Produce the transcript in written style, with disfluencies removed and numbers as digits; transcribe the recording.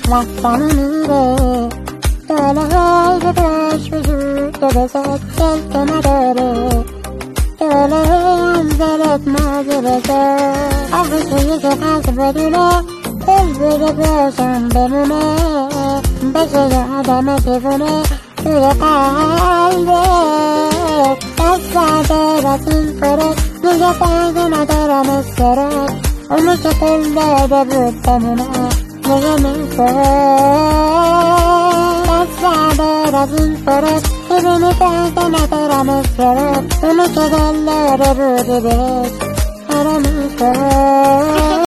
وقتم میره ساله های داشت وجود که بزد دل که نداره ساله هم دلت مازه بزد آقا توی که قصد بدونه دل بگه باشم بمونه بشه یه آدم دیوونه توی قلبه دست زده از این فرد میگه فایده ندارم استرد اونو که قول داده بود بمونه میگه میشه دست زده از این فرد میبینی فایده ندارم استرد اونو که قول داده بودی بهش آره میشه